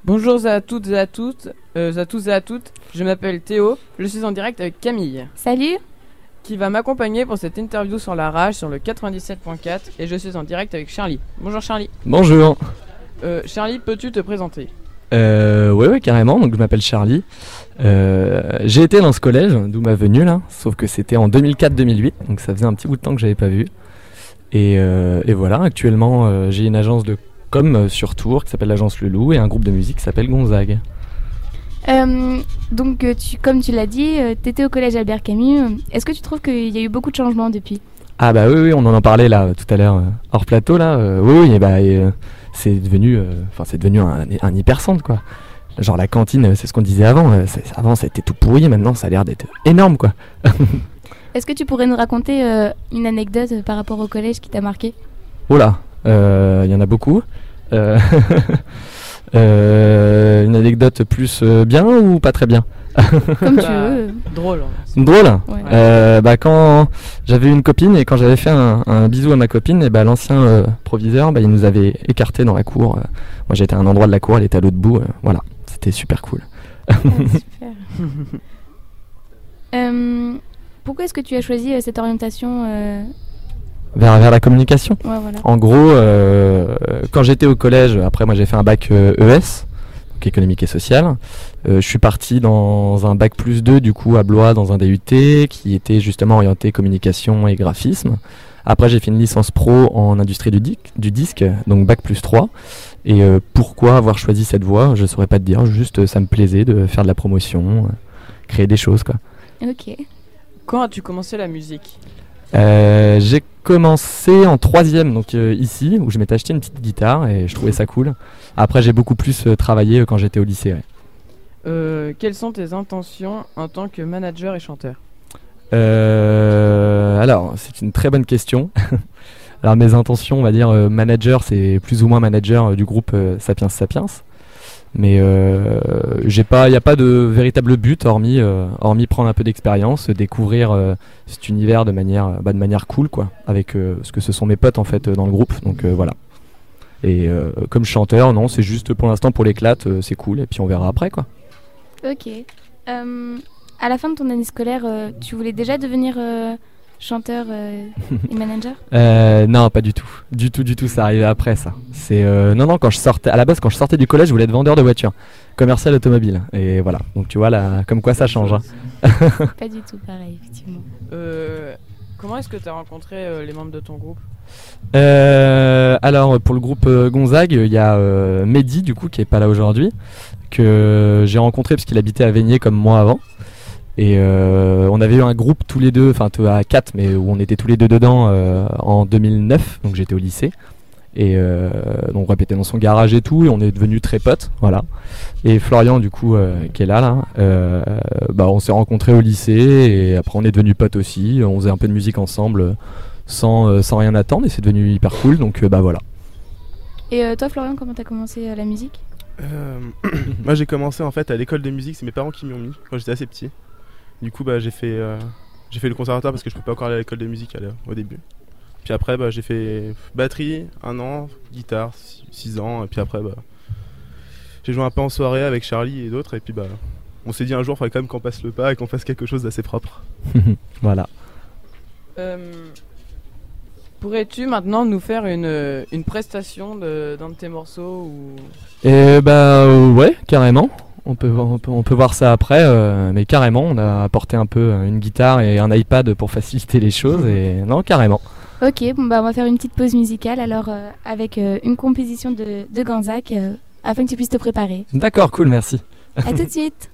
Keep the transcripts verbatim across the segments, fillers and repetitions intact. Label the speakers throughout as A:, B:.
A: Bonjour à toutes et à toutes, euh, à tous et à toutes. Je m'appelle Théo. Je suis en direct avec Camille.
B: Salut.
A: Qui va m'accompagner pour cette interview sur la rage sur le quatre-vingt-dix-sept point quatre. Et je suis en direct avec Charlie. Bonjour Charlie.
C: Bonjour.
A: Euh, Charlie, peux-tu te présenter ?
C: Euh, ouais, ouais, carrément. Donc, je m'appelle Charlie. Euh, j'ai été dans ce collège, d'où ma venue là. Sauf que c'était en deux mille quatre deux mille huit, donc ça faisait un petit bout de temps que j'avais pas vu. Et, euh, et voilà. Actuellement, euh, j'ai une agence de com euh, sur Tours qui s'appelle l'agence Le Loup et un groupe de musique qui s'appelle Gonzague.
B: Euh, donc, euh, tu, comme tu l'as dit, euh, tu étais au collège Albert Camus. Est-ce que tu trouves qu'il y a eu beaucoup de changements depuis ?
C: Ah bah oui, oui, on en en parlait là tout à l'heure euh, hors plateau là. Euh, oui, oui, et bah et, euh, c'est devenu, enfin euh, c'est devenu un, un hypercentre quoi. Genre la cantine, c'est ce qu'on disait avant. Euh, c'est, avant, ça était tout pourri, maintenant ça a l'air d'être énorme quoi.
B: Est-ce que tu pourrais nous raconter euh, une anecdote euh, par rapport au collège qui t'a marqué ?
C: Oh là, il euh, y en a beaucoup. Euh, euh, une anecdote plus euh, bien ou pas très bien ?
B: Comme tu
A: Bah,
B: veux.
A: Drôle.
C: Drôle.
B: Ouais.
C: Euh, bah quand j'avais une copine et quand j'avais fait un, un bisou à ma copine, et bah l'ancien euh, proviseur, bah il nous avait écartés dans la cour. Euh, moi j'étais à un endroit de la cour, elle était à l'autre bout. Euh, voilà, c'était super cool.
B: Ah, super. euh, pourquoi est-ce que tu as choisi euh, cette orientation euh...
C: Vers vers la communication.
B: Ouais, voilà.
C: En gros, euh, quand j'étais au collège, après moi j'ai fait un bac euh, E S, donc économique et social. Euh, je suis parti dans un bac plus deux du coup à Blois dans un D U T qui était justement orienté communication et graphisme. Après j'ai fait une licence pro en industrie du, di- du disque, donc bac plus trois. Et euh, pourquoi avoir choisi cette voie, je saurais pas te dire, juste euh, ça me plaisait de faire de la promotion, euh, créer des choses quoi.
B: Ok.
A: Quand as-tu commencé la musique ?
C: Euh, j'ai commencé en troisième, donc euh, ici, où je m'étais acheté une petite guitare et je trouvais ça cool. Après, j'ai beaucoup plus euh, travaillé euh, quand j'étais au lycée. Ouais.
A: Euh, quelles sont tes intentions en tant que manager et chanteur ?
C: Euh, alors, c'est une très bonne question. Alors, mes intentions, on va dire euh, manager, c'est plus ou moins manager euh, du groupe euh, Sapiens Sapiens. Mais euh, j'ai pas, il n'y a pas de véritable but hormis, euh, hormis prendre un peu d'expérience, découvrir euh, cet univers de manière, bah, de manière cool quoi, avec euh, ce que ce sont mes potes en fait euh, dans le groupe. Donc euh, voilà. Et euh, comme chanteur, non, c'est juste pour l'instant pour l'éclate, euh, c'est cool et puis on verra après quoi.
B: Ok. Euh, à la fin de ton année scolaire, euh, tu voulais déjà devenir euh, chanteur euh, et manager ?
C: Euh, non, pas du tout. Du tout, du tout, ça arrivait après ça. C'est euh, non, non, quand je sortais, à la base, quand je sortais du collège, je voulais être vendeur de voitures, commercial automobile. Et voilà. Donc tu vois là, comme quoi ça change. Hein.
B: Pas du tout pareil, effectivement.
A: Euh, comment est-ce que tu as rencontré euh, les membres de ton groupe ?
C: Euh, alors pour le groupe euh, Gonzague, il y a euh, Mehdi du coup qui est pas là aujourd'hui, que j'ai rencontré parce qu'il habitait à Veigné comme moi avant. Et euh, on avait eu un groupe tous les deux, enfin à quatre, mais où on était tous les deux dedans euh, en deux mille neuf, donc j'étais au lycée. Et euh, donc on répétait dans son garage et tout, et on est devenus très potes, voilà. Et Florian du coup, euh, qui est là, là euh, bah, on s'est rencontrés au lycée, et après on est devenus potes aussi, on faisait un peu de musique ensemble, sans, euh, sans rien attendre, et c'est devenu hyper cool, donc euh, bah voilà.
B: Et euh, toi, Florian, comment t'as commencé euh, la musique ?
D: euh, Moi j'ai commencé en fait à l'école de musique, c'est mes parents qui m'y ont mis quand j'étais assez petit. Du coup, bah, j'ai fait, euh, j'ai fait le conservatoire parce que je ne pouvais pas encore aller à l'école de musique à au début. Puis après, bah, j'ai fait batterie, un an, guitare, six ans. Et puis après, bah, j'ai joué un peu en soirée avec Charlie et d'autres. Et puis, bah, on s'est dit un jour, il faudrait quand même qu'on passe le pas et qu'on fasse quelque chose d'assez propre.
C: Voilà.
A: Euh, pourrais-tu maintenant nous faire une, une prestation de, d'un de tes morceaux ou...
C: Et bah euh, ouais, carrément. On peut, on, peut, on peut voir ça après, euh, mais carrément, on a apporté un peu une guitare et un iPad pour faciliter les choses, et non, carrément.
B: Ok, bon bah on va faire une petite pause musicale alors euh, avec euh, une composition de, de Gonzague euh, afin que tu puisses te préparer.
C: D'accord, cool, merci.
B: À tout de suite.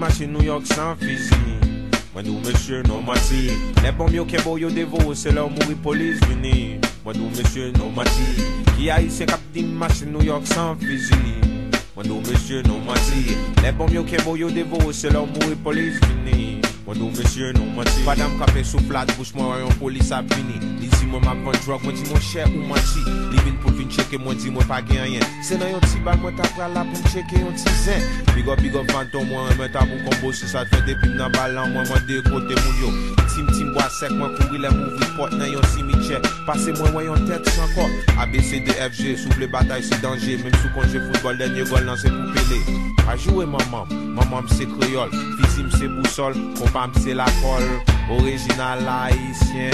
E: marcher New York sans fusil. Moi nous monsieur non mati. Les bombes yo kebo yo dévo, c'est leur mourir police vini. Moi nous monsieur non mati. Qui a ici cap di marcher New York sans fusil. Moi nous monsieur non mati. Les bombes yo kebo yo dévo, c'est leur mourir police vini. Moi nous monsieur non mati. Madame capé sous flat bouche moi un police a fini. D'ici moi m'a vendre drogue, moi dis mon cher ou mati. Li vin pour vin checker moi dis moi pas gain rien. C'est dans yon petit bal moi t'a pral là pour checker yon petit zin. Big up big up fantôme moi me t'a pour combo si ça te fait des pim dans ballon moi moi de côté mon yo. Tim tim bois sec moi courir les mouvri porte dans yon cimetière. Passer moi moi yon tête sans corps. A B C D F G sous les batailles c'est danger même sous congé football dernier goal lancé pour Pelé. A jouer maman, maman c'est créole, fils c'est boussole, compas c'est la colle, original haïtien.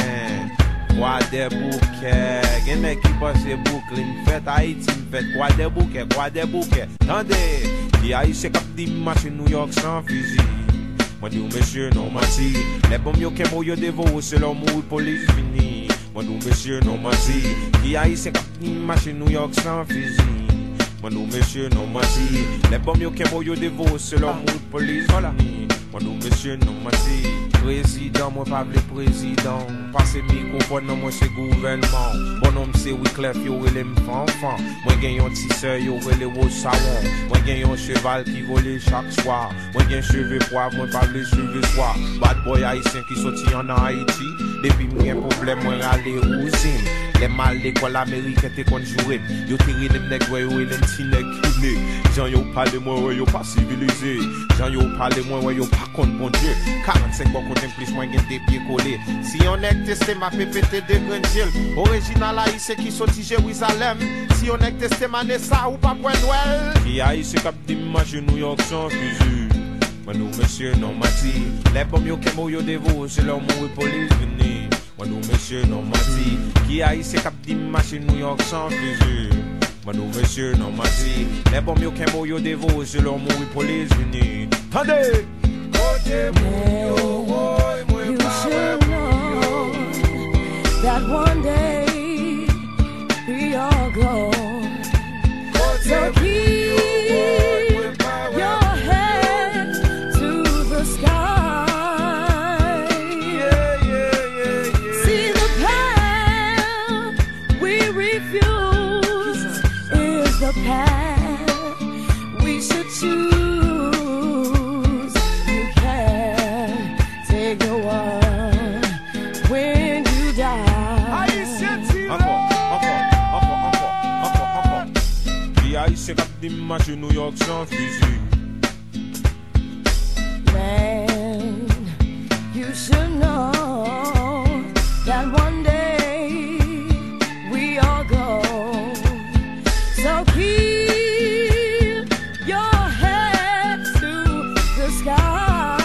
E: Quoi des bouquets, y'en a qui passe Brooklyn, fête Haïti, fête quoi des bouquets, quoi des bouquets. Tendez, qui a eu ces cap di marche New York sans fusil. Moi dis monsieur non mati, les bombes yo kemo yo dévo, c'est leur mouille police fini. Moi dis monsieur non mati, qui a eu ces cap di marche New York sans fusil. Moi nous monsieur non mati. Les bombes yo kemo yo dévo, c'est leur mouille police voilà. Moi nous monsieur non mati. Président, moi pas le président. Passez microphone, non moi c'est gouvernement. Bon homme c'est Wyclef, yo relè m'fanfan. Moi gen yon tisseur, yo relè au savon. Moi gen yon cheval qui vole chaque soir. Moi gen cheveux poivre, moi pas le cheveux soir. Bad boy haïtien qui sorti en Haïti. Depuis moi un problème, moi aller aux zim. Les mal l'école américaine te conjuré. Yo tiré les nègres, yo les petits nègres culés. Jean yo parle moi, yo pas civilisé. Jean yo parle moi, yo pas contre bon Dieu. quarante-cinq ans contre plus, moi gen des pieds collés. Si on est testé, ma fait péter des grains de gel. Original haïtien qui sorti Jérusalem. Si on est testé, mané ça ou pas point Noël. Qui haïtien cap dimanche New York sans fusil. Moi nous monsieur non mati. Les bombes yo kemo yo dévo, c'est leur mot police vini. Moi nous monsieur non mati. Qui haïtien cap dimanche New York sans fusil. Moi nous monsieur non mati. Les bombes yo kemo yo dévo, c'est leur mot police vini. Attendez.
F: You should know that one day we all go. So keep your head to the sky. See the path we refuse is the path we should choose.
E: C'est cap dimanche New York sans fusil.
F: Man, you should know that one day we all go. So keep your head to the sky.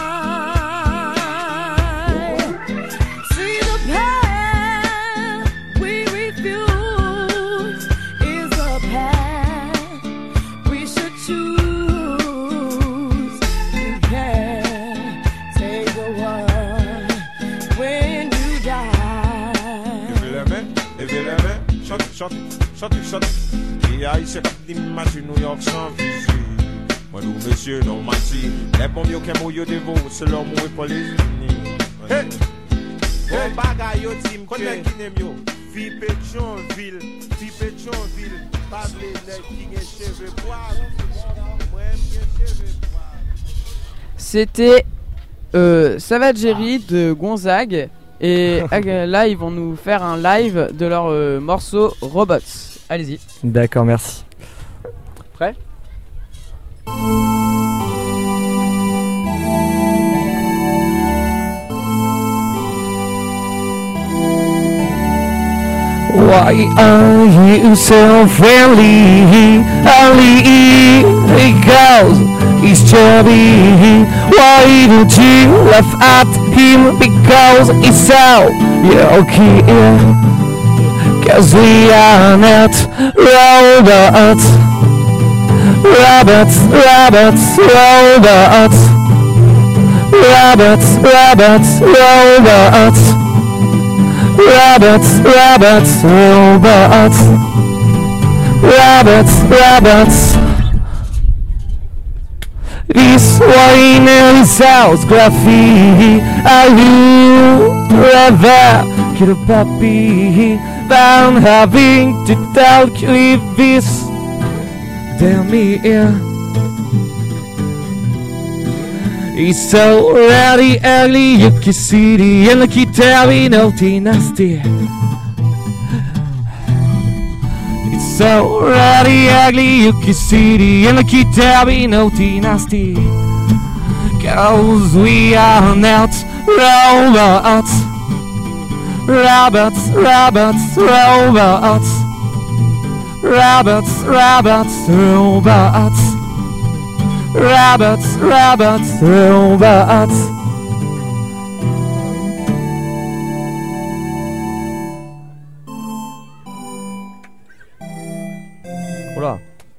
F: See the path we refuse is the path we should choose. You can't take the one when you die.
E: Levez les mains, levez les mains, chante, chante, chante, chante. Et haïtien cap dimanche New York sans fusil. Moi nous monsieur non mati. Les bombes yo kemo yo dévo, c'est leur mot police vini. Hey, bon bagay yo tim connaît qui n'aime yo. Fi Pétionville, fi Pétionville. Pas les nègres qui gen cheveux poivre. Moi j'aime bien cheveux poivre.
A: C'était euh, Savagery de Gonzague. Et euh, là, ils vont nous faire un live de leur euh, morceau Robots. Allez-y.
C: D'accord, merci.
A: Prêt ?
G: Why are you so friendly? Ali, because he's chubby. Why don't you laugh at him? Because he's so okay. Cause we are not robots. Robots, robots, robots. Robots, robots, robots. Robots, robots, robots. Robots, robots. This wine and house graffiti. Are you ever get a puppy? I'm having to talk with this. Tell me, yeah. It's so rowdy, ugly, you can see the and look it very naughty, nasty. It's so rowdy, ugly, you can see the and look it very naughty, nasty. Cause we are not robots, robots, robots, robots, robots, robots, robots. Rabbits, rabbits, robots.
C: Oula.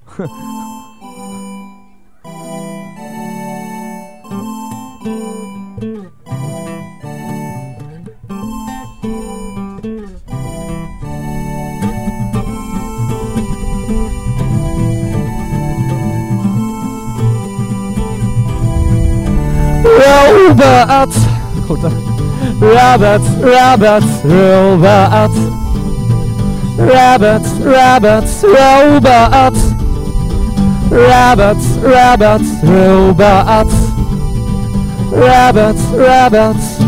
G: Robots, rabbits, rabbits, robots, rabbits, rabbits, robots, rabbits, rabbits, robots, rabbits, rabbits.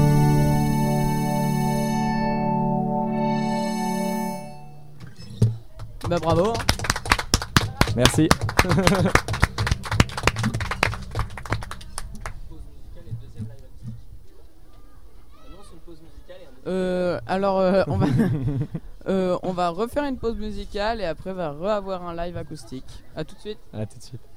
A: Bah bravo.
C: Merci.
A: Euh, alors euh, on va euh, on va refaire une pause musicale et après on va re-avoir un live acoustique. A tout de suite.
C: À tout de suite.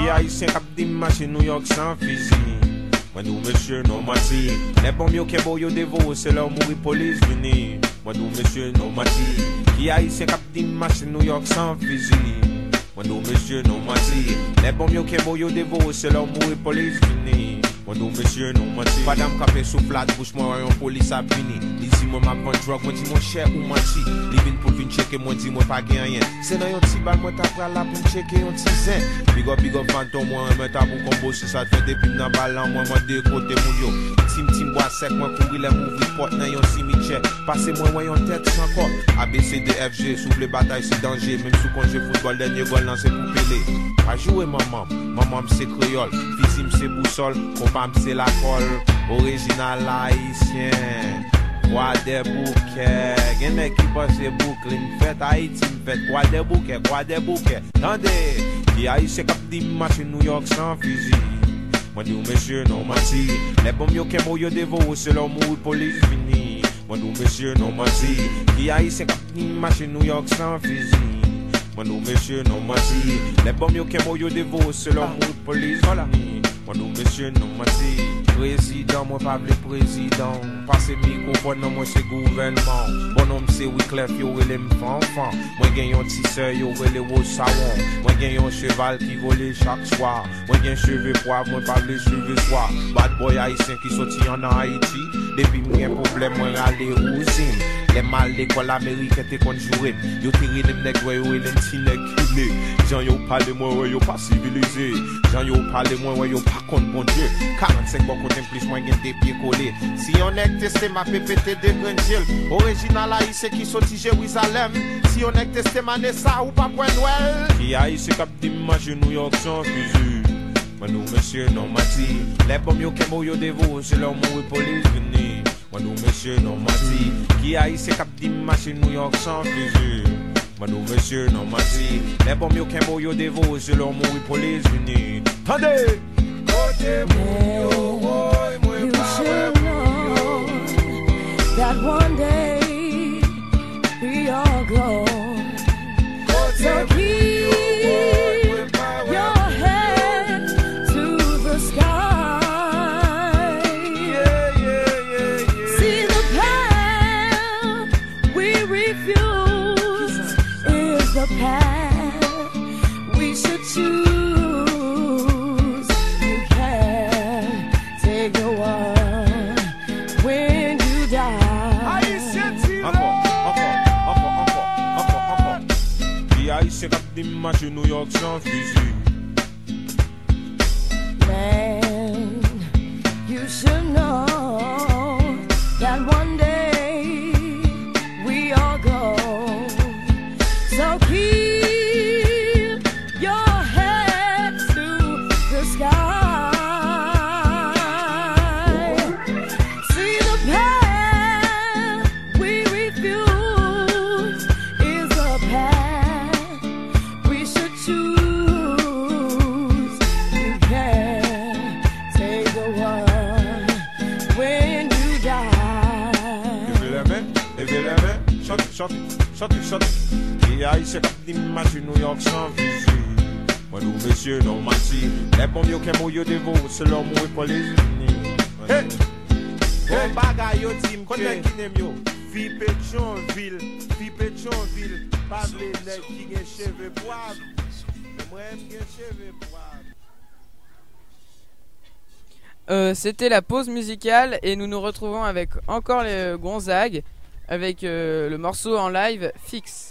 E: Qui haïtien cap di marché New York sans fusil. Moi nous monsieur non mati. Les bons yo kebo yo dévo c'est leur mourir police vini. Moi nous monsieur non mati. Qui haïtien cap di marché New York sans fusil. Moi nous monsieur non mati. Les bons yo kebo yo dévo c'est leur mourir police vini. Moi nous monsieur non mati. Madame capé sous flat bouche moi un police a vini. Ici moi m'a prend drogue moi dis mon cher ou mati. Li vinn pour vinn checker moi dis moi pas gen rien. C'est dans yon ti bal moi t'a pral là pour checker yon ti zin. Big up big up fantôme moi me t'a pour combo si ça te fait depuis dans balan moi moi de côté mon yo. Tim tim bois sec moi courir les mouvri porte dans yon cimetière. Passer moi ouais yon tête sans corps. A B C D F G sous les batailles c'est danger même sous congé football dernier goal lancé pour Pelé. Pas jouer maman, maman c'est créole, fils c'est boussole, compam c'est la colle, original haïtien. Quoi des bouquets, gen mec qui passe boucle, fête Haïti, fête quoi des bouquets, quoi des bouquets. Tendez, qui haïtien cap di marche New York sans fusil. Moi dis monsieur non mati, les bombes yo kemo yo dévo c'est leur mourir police fini. Moi dis monsieur non mati, qui haïtien cap di marche New York sans fusil. Moi nous monsieur non mati. Les bombes yo kemo yo dévo c'est leur mourir police voilà. Moi nous monsieur non mati. Président moi pas le président. Passer microphone non moi c'est gouvernement. Bonhomme c'est Wyclef yo relé m'fanfan. Moi gen yon ti sœur yo relé wo savon. Moi gen yon cheval qui vole chaque soir. Moi gen cheveux poivre moi pas le cheveux soir. Bad boy haïtien qui sorti en Haïti. Depuis moi un problème moi aller où zim. Les mal l'école américaine te conjuré. Yo tiré les nègres yo et les petits nègres culés. Jean yo parle moi ouais yo pas civilisé. Jean yo parle moi ouais yo pas contre bon Dieu. quarante-cinq bon côté plus moi gen des pieds collés. Si on est testé ma pépété de Grandil. Original haïtien qui sorti Jérusalem. Si on est testé ma Nessa ou pas point Noël. Qui haïtien cap dimanche New York sans fusil. Moi nous monsieur non mati. Les bombes yo kemo yo dévo c'est leur mourir police vini. Moi nous monsieur non mati. Qui haïtien cap di marche New York sans fusil. Moi nous monsieur non mati. Les bombes yo kemo yo dévo c'est leur mourir police vini. Tendez.
F: You should know that one day we all go. So keep your head to the sky. See the path we refuse is the path we should choose.
E: C'est cap dimanche New York sans fusil.
F: Man, you should know that one day we all go. So keep your head to the sky. See the path we refuse is the path we should choose. You can't take the one when you die.
E: Levez les mains, levez les mains, chante, chante, chante, chante. Et haïtien cap dimanche New York sans fusil. Moi nous monsieur non mati. Les bombes yo kemo yo dévo c'est leur mourir police vini. Hey, bon bagay yo tim konnen ki nem yo. Fi Pétionville, fi Pétionville. Pas les nèg qui gen cheveux poivre. Moi aime gen cheveux poivre.
A: Euh, C'était la pause musicale et nous nous retrouvons avec encore les Gonzague avec euh, le morceau en live Fixe.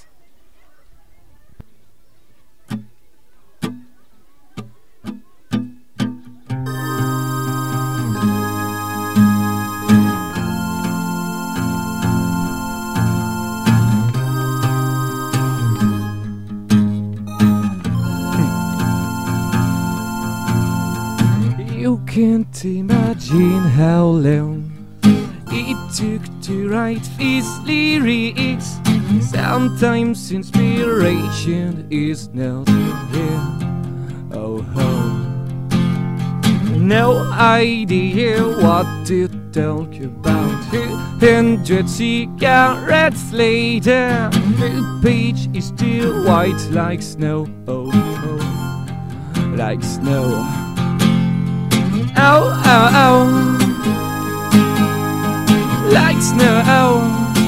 G: You can't imagine how long it took to write these lyrics. Sometimes inspiration is not here. Oh, oh. No idea what to talk about. Two hundred cigarettes later, the page is still white like snow. Oh, oh. like snow. Ow, ow, ow, like snow. Ow,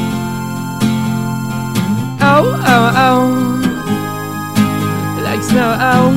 G: ow, ow, ow, like snow. Ow.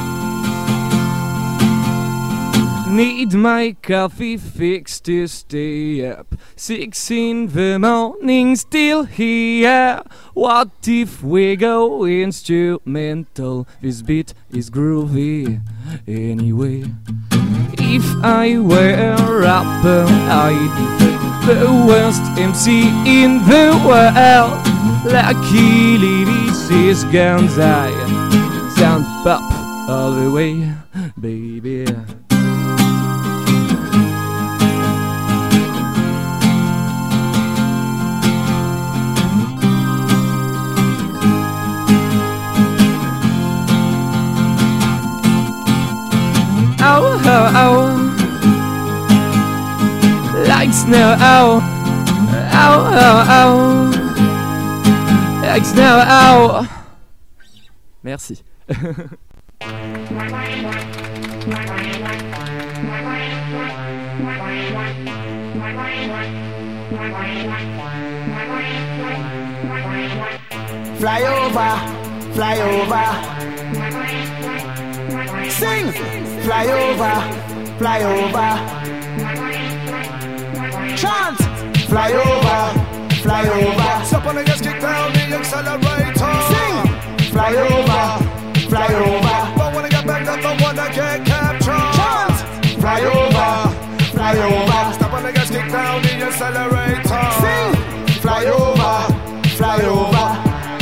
G: Need my coffee fixed to stay up. Six in the morning, still here. What if we go instrumental? This beat is groovy anyway. If I were a rapper, I'd be the worst M C in the world. Luckily this is Gonzague. Sound pop all the way, baby. Ow, ow, ow, like snow. Ow, ow, ow, ow, like snow. Ow. Merci.
H: Fly over, fly over. Sing! Fly over, fly over. Chant! Fly over, fly over.
I: Step on the gas, kick down the accelerator.
H: Sing! Fly over, fly over.
I: Don't wanna get back up, don't wanna get captured.
H: Chant! Fly over, fly over.
I: Step on the gas, kick down the accelerator.
H: Sing! Fly over, fly over.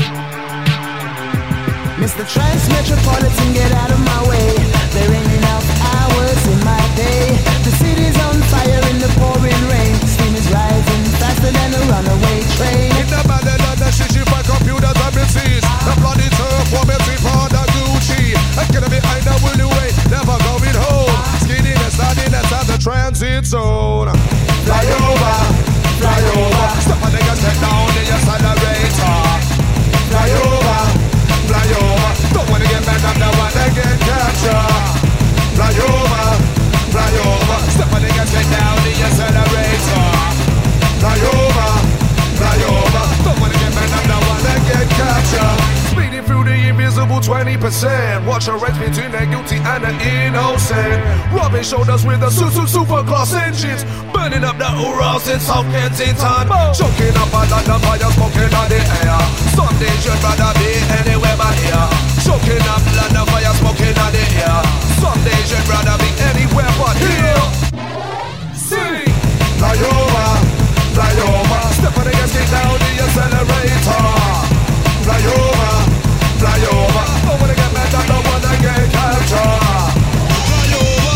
H: Mister Trans Metropolitan, get out of my way. There ain't enough hours in my day. The city's on fire in the pouring rain. Steam is rising faster than a runaway train.
I: In the battle of the shit, for computers and missiles. The bloody turf, for me, for the Gucci. I'm gonna be behind the willy way, never going home. Skinniness, naughtiness at the transit zone.
H: Fly over, fly over.
I: Step on the gas, take down the accelerator.
H: Fly over,
I: fly over. Don't wanna get back up, don't wanna get captured. Fly over, fly over. Step on the gas, take down the accelerator. Fly over, fly over. Don't wanna get back up, don't wanna get captured. Speeding through the invisible twenty percent. Watch a race between the guilty and the innocent. Rubbing shoulders with the su su super class engines. Burning up the Urals in South Kensington. Choking up a lot of fire, smoking on the air. Some days you'd rather be anywhere but here. Choking up a lot of fire, smoking on the air. Some days you'd rather be anywhere but here. Sing! Fly over, fly over. Step on the gas, kick down the accelerator. Fly over, fly over. Don't wanna get mad, I don't wanna get captured. Fly over.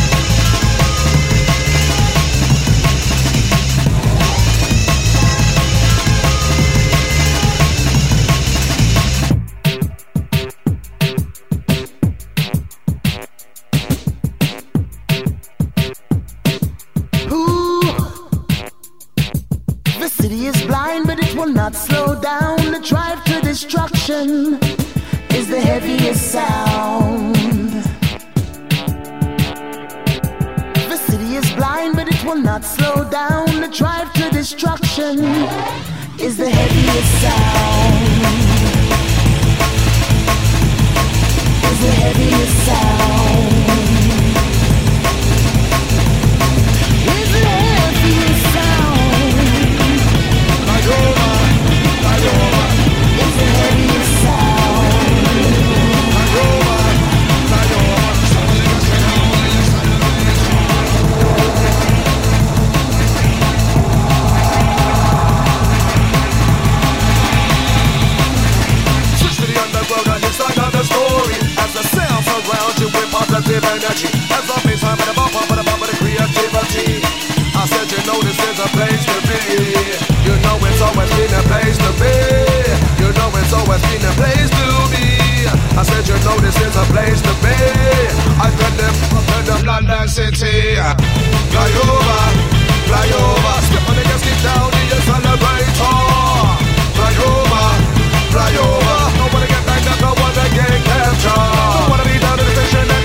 H: Not slow down. The drive to destruction is the heaviest sound. The city is blind, but it will not slow down. The drive to destruction is the heaviest sound. Is the heaviest sound. Is the heaviest sound.
I: Fly over, fly over.
H: Is the heaviest sound.
I: Fly over, fly over. Somebody got straight out on the side of the switch to the underground and inside of the story. As the sound surrounds you with positive energy. As the bass time and the bump up and the bump of the creativity. I said you know this is a place to be. You know it's always been a place to be. You know it's always been a place to be. I said you know this is a place to be. I got them up in the London city. Fly over, fly over. Step on the gas, get down the accelerator. Fly over, fly over. Don't wanna get back up, don't wanna get captured. Don't wanna be down to the station.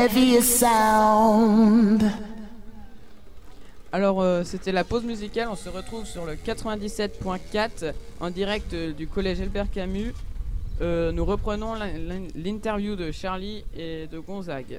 H: heaviest sound.
A: Alors euh, c'était la pause musicale, on se retrouve sur le quatre-vingt-dix-sept point quatre en direct euh, du collège Albert Camus. Euh, nous reprenons la- l'in- l'interview de Charlie et de Gonzague.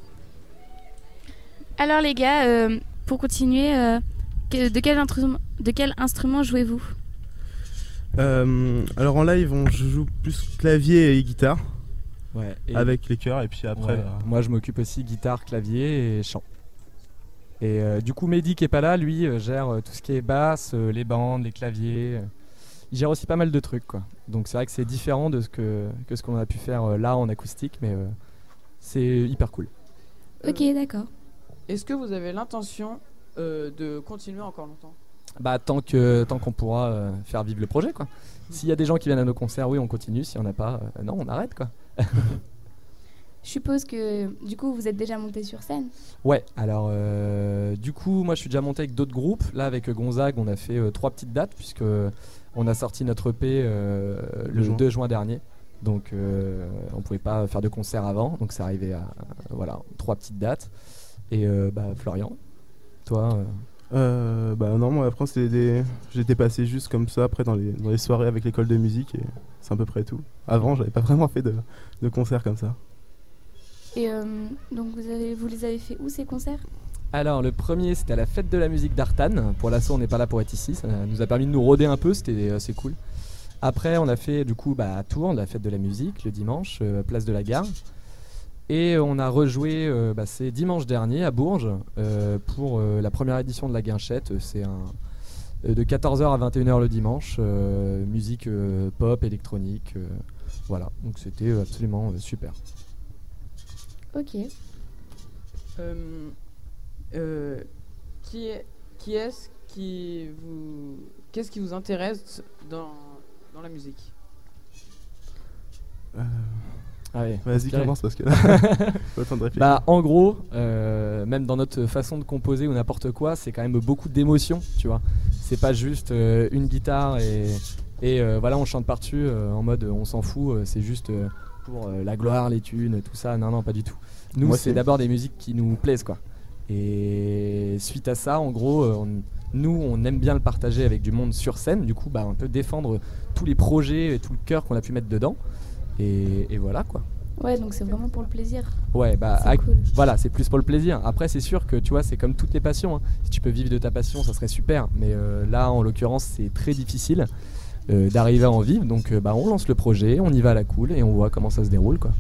B: Alors les gars, euh, pour continuer, euh, que- de, quel instrument, de quel instrument jouez-vous?
D: Euh, alors en live, on joue plus clavier et guitare
C: Ouais, et-
D: avec les chœurs, et puis après.
C: Ouais.
D: bah,
C: Moi, je m'occupe aussi guitare, clavier et chant. Et euh, du coup, Mehdi qui est pas là, lui euh, gère euh, tout ce qui est basse, euh, les bandes, les claviers. euh. Il gère aussi pas mal de trucs, quoi. Donc c'est vrai que c'est différent de ce que, que ce qu'on a pu faire euh, là en acoustique, mais euh, c'est hyper cool.
B: Ok, d'accord.
A: Est-ce que vous avez l'intention euh, de continuer encore longtemps?
C: Bah tant que tant qu'on pourra euh, faire vivre le projet, quoi. S'il y a des gens qui viennent à nos concerts, oui, on continue. S'il y en a pas, euh, non, on arrête, quoi.
B: Je suppose que du coup vous êtes déjà monté sur scène.
C: Ouais, alors euh, du coup, moi je suis déjà monté avec d'autres groupes. Là, avec euh, Gonzague, on a fait euh, trois petites dates, puisque euh, on a sorti notre E P euh, le
D: juin.
C: deux juin dernier. Donc euh, on pouvait pas faire de concert avant, donc c'est arrivé à euh, voilà, trois petites dates. Et euh, bah, Florian, toi euh,
D: Euh, bah non, moi après c'était des... j'étais passé juste comme ça après dans les, dans les soirées avec l'école de musique, et c'est à peu près tout. Avant, j'avais pas vraiment fait de, de concerts comme ça.
B: Et euh, donc vous, avez, vous les avez fait où ces concerts?
C: Alors le premier c'était à la fête de la musique d'Artane. Pour l'assaut on n'est pas là pour être ici, ça nous a permis de nous rôder un peu, c'était assez cool. Après on a fait du coup bah, à Tours la fête de la musique le dimanche, euh, place de la Gare. Et on a rejoué euh, bah, c'est dimanche dernier à Bourges euh, pour euh, la première édition de la Guinchette. C'est un, euh, de quatorze heures à vingt et une heures le dimanche, euh, musique euh, pop, électronique, euh, voilà, donc c'était absolument euh, super.
B: Ok.
A: Euh, euh, qui est qui est-ce qui vous qu'est-ce qui vous intéresse dans dans la musique?
D: Euh,
C: Ah oui,
D: Vas-y,
C: inspiré.
D: commence parce que là, pas le temps de réfléchir.
C: Bah en gros, euh, même dans notre façon de composer ou n'importe quoi, c'est quand même beaucoup d'émotions, tu vois. C'est pas juste euh, une guitare et, et euh, voilà on chante par-dessus euh, en mode euh, on s'en fout, euh, c'est juste euh, pour euh, la gloire, les thunes, tout ça. Non non pas du tout. Nous
D: Moi,
C: c'est
D: c'est-
C: d'abord des musiques qui nous plaisent quoi. Et suite à ça, en gros, euh, on- nous on aime bien le partager avec du monde sur scène. Du coup bah on peut défendre tous les projets et tout le cœur qu'on a pu mettre dedans. Et, et voilà quoi.
B: Ouais, donc c'est vraiment pour le plaisir.
C: Ouais, bah
B: C'est
C: à-
B: cool.
C: voilà, c'est plus pour le plaisir. Après, c'est sûr que tu vois, c'est comme toutes les passions, hein. Si tu peux vivre de ta passion, ça serait super. Mais euh, là, en l'occurrence, c'est très difficile euh, d'arriver à en vivre. Donc, euh, bah, on lance le projet, on y va à la cool et on voit comment ça se déroule, quoi.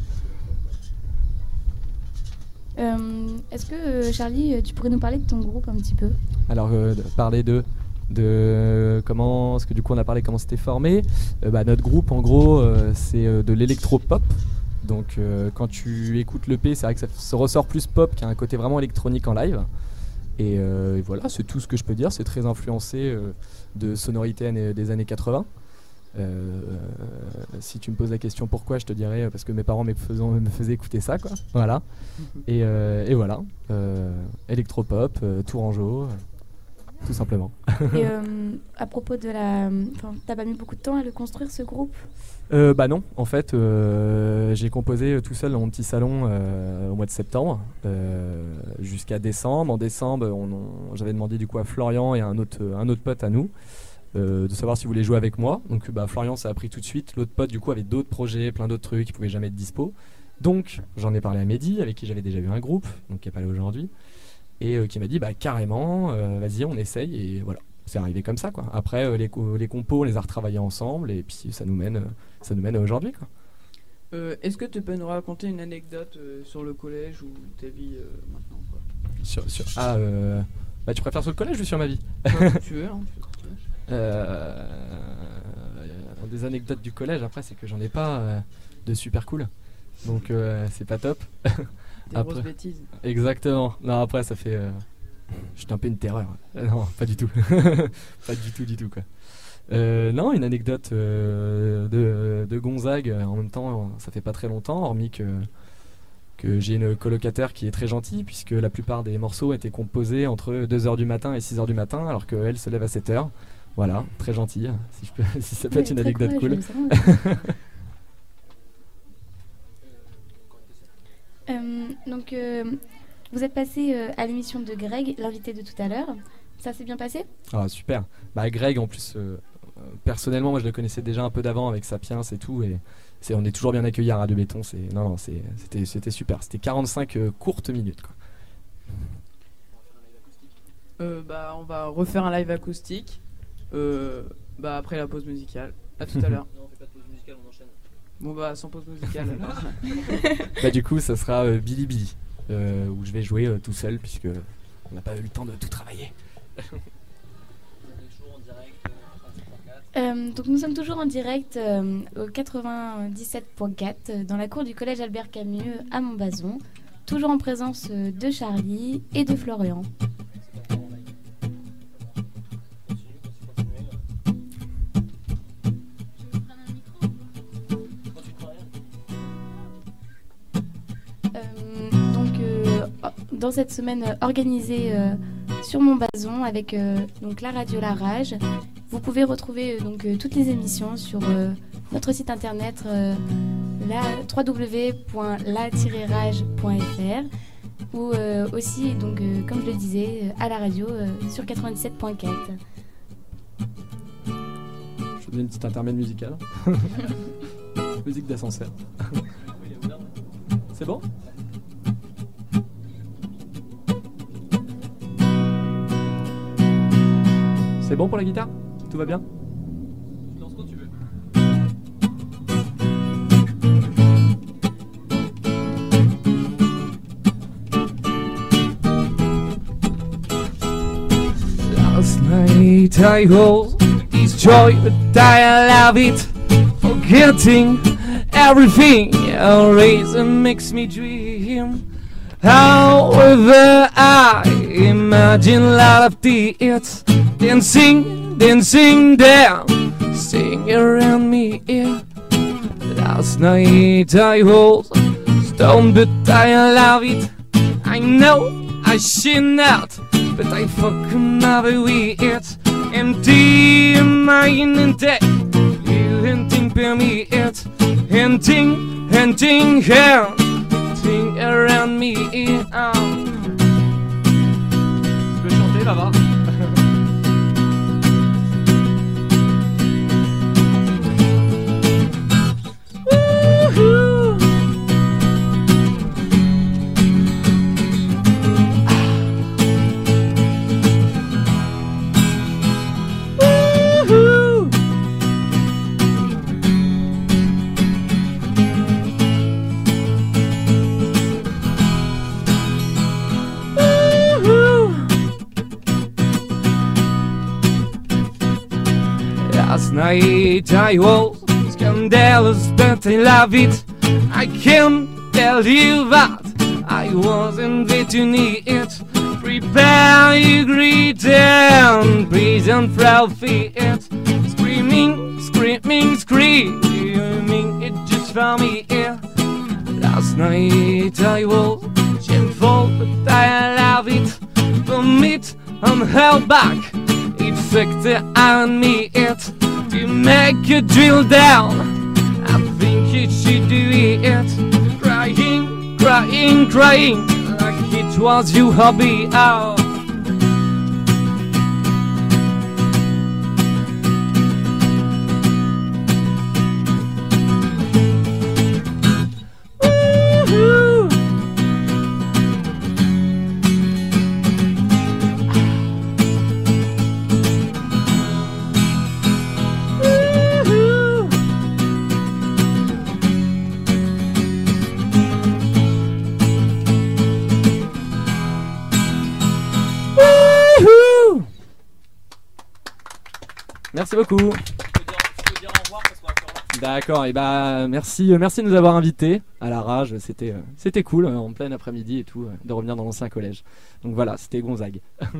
B: Euh, Est-ce que euh, Charlie, euh, tu pourrais nous parler de ton groupe un petit peu?
C: Alors, euh, de- parler de de comment, parce que du coup, on a parlé comment c'était formé. Euh, bah, notre groupe, en gros, euh, c'est euh, de l'électro-pop. Donc euh, quand tu écoutes l'E P, c'est vrai que ça f- se ressort plus pop qu'il y a un côté vraiment électronique en live. Et, euh, et voilà, c'est tout ce que je peux dire. C'est très influencé euh, de sonorités années- des années quatre-vingts. Euh, si tu me poses la question pourquoi, je te dirais euh, parce que mes parents me faisaient, me faisaient écouter ça, quoi. Voilà. Et, euh, et voilà, euh, électropop, euh, tourangeau, euh, tout simplement.
B: Et euh, à propos de la... Enfin, t'as pas mis beaucoup de temps à le construire ce groupe?
C: Euh, bah non, en fait, euh, j'ai composé euh, tout seul dans mon petit salon euh, au mois de septembre euh, jusqu'à décembre. En décembre, on, on- j'avais demandé du coup à Florian et à un autre, un autre pote à nous euh, de savoir s'il voulait jouer avec moi. Donc bah, Florian, ça a pris tout de suite. L'autre pote, du coup, avait d'autres projets, plein d'autres trucs, il pouvait jamais être dispo. Donc j'en ai parlé à Mehdi, avec qui j'avais déjà eu un groupe, donc qui est pas là aujourd'hui, et euh, qui m'a dit bah carrément, euh, vas-y, on essaye, et voilà. C'est arrivé comme ça, quoi. Après, euh, les, co- les compos, on les a retravaillés ensemble, et puis ça nous mène, euh, ça nous mène à aujourd'hui, quoi.
A: Euh, Est-ce que tu peux nous raconter une anecdote euh, sur le collège ou ta vie euh, maintenant quoi?
C: Sur, sur- ah, euh, bah tu préfères sur le collège ou sur ma vie?
A: Comme tu veux, hein, tu veux.
C: euh, Des anecdotes du collège, après, c'est que j'en ai pas euh, de super cool. Donc, euh, c'est pas top.
A: Des
C: Après-
A: grosses bêtises.
C: Exactement. Non, après, ça fait. Euh, J'étais un peu une terreur. Euh, non, pas du tout. Pas du tout, du tout, quoi. Euh, non, une anecdote euh, de, de Gonzague, euh, en même temps, ça fait pas très longtemps, hormis que, que j'ai une colocataire qui est très gentille, puisque la plupart des morceaux étaient composés entre deux heures du matin et six heures du matin, alors qu'elle se lève à sept heures. Voilà, très gentille, si, je peux, si ça peut être une
B: Très
C: anecdote
B: cool,
C: cool.
B: j'aime ça. Euh, Euh, donc, euh, vous êtes passé euh, à l'émission de Greg, l'invité de tout à l'heure. Ça s'est bien passé ?
C: Ah super. Bah Greg en plus euh, euh, personnellement moi je le connaissais déjà un peu d'avant avec Sapiens et tout et c'est, on est toujours bien accueillis à Radio Béton, c'est non non c'est, c'était c'était super. C'était quarante-cinq euh, courtes minutes quoi.
A: Euh, bah, on va refaire un live acoustique euh, bah, après la pause musicale. À tout à l'heure.
J: Non, on fait pas de pause musicale, on enchaîne.
A: Bon bah sans pause musicale.
C: Bah du coup ça sera euh, Billy Billy euh, où je vais jouer euh, tout seul puisque on n'a pas eu le temps de tout travailler.
B: Euh, donc nous sommes toujours en direct euh, au quatre-vingt-dix-sept point quatre euh, dans la cour du collège Albert Camus euh, à Montbazon, toujours en présence euh, de Charlie et de Florian. Euh, donc euh, dans cette semaine euh, organisée euh, sur Montbazon avec euh, donc la radio La Rage. Vous pouvez retrouver euh, donc euh, toutes les émissions sur euh, notre site internet euh, la w w w point la tiret rage point f r ou euh, aussi donc euh, comme je le disais euh, à la radio euh, sur quatre-vingt-dix-sept point quatre.
C: Je fais une petite intermède musicale. Musique d'ascenseur. C'est bon ? C'est bon pour la guitare ? Tout va bien ?
J: Lance quand tu veux.
G: Last night I hold this joy, but I love it. Forgetting everything, a reason makes me dream. However, I imagine a lot of tears, dancing, dancing down, sing around me. Yeah. Last night I was stoned, but I love it. I know I should not, but I fucking never will. Empty mind and death, you hunting for me. It hunting, hunting, hunting around me. Oh.
C: Tu peux chanter là-bas ?
G: Last night I was scandalous, but I love it. I can't tell you that I wasn't there to need it. Prepare your greeting, prison from feet. Screaming, screaming, screaming, it just found me here. Last night I was shameful, but I love it. Vomit and held back, it affected on me it. To make you drill down, I think you should do it. Crying, crying, crying, like it was your hobby. Oh. Merci beaucoup. D'accord, et bah merci, merci de nous avoir invités à la Rage. C'était, c'était cool en plein après-midi et tout de revenir dans l'ancien collège. Donc voilà, c'était Gonzague.